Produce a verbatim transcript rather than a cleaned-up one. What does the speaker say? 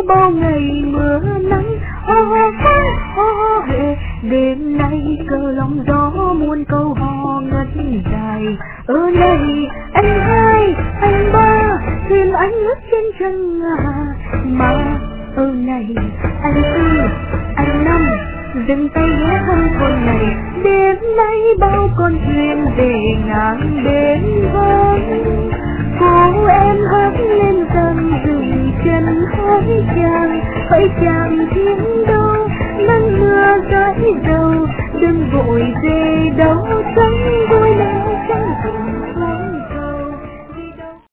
bao ngày mưa nắng ho ho phá ho ho hề. Đêm nay cờ lòng gió muôn câu hò ngất dài. Ở này anh hai anh ba thuyền anh ngất trên chân ngà. Mà ở này anh tư anh năm dừng tay ghé thăm thôn này. Đêm nay bao con thuyền về ngang bến vắng. Cô em hát lên dần dừng chân hỡi chàng, hỡi chàng thiên đâu nắng mưa rãi dầu. Đừng vội về đâu trắng